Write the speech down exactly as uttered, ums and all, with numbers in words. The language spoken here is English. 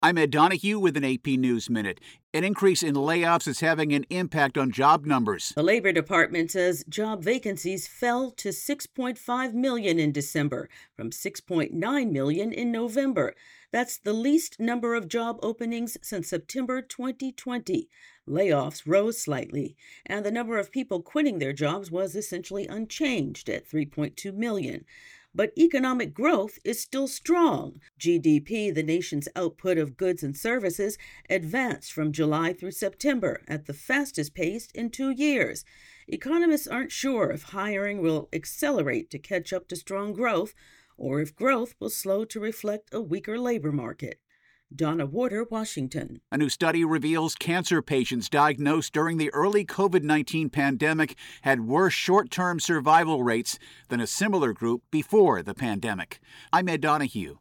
I'm Ed Donahue with an A P News Minute. An increase in layoffs is having an impact on job numbers. The Labor Department says job vacancies fell to six point five million in December from six point nine million in November. That's the least number of job openings since September twenty twenty. Layoffs rose slightly, and the number of people quitting their jobs was essentially unchanged at three point two million. But economic growth is still strong. G D P, the nation's output of goods and services, advanced from July through September at the fastest pace in two years. Economists aren't sure if hiring will accelerate to catch up to strong growth or if growth will slow to reflect a weaker labor market. Donna Warder, Washington. A new study reveals cancer patients diagnosed during the early COVID nineteen pandemic had worse short-term survival rates than a similar group before the pandemic. I'm Ed Donahue.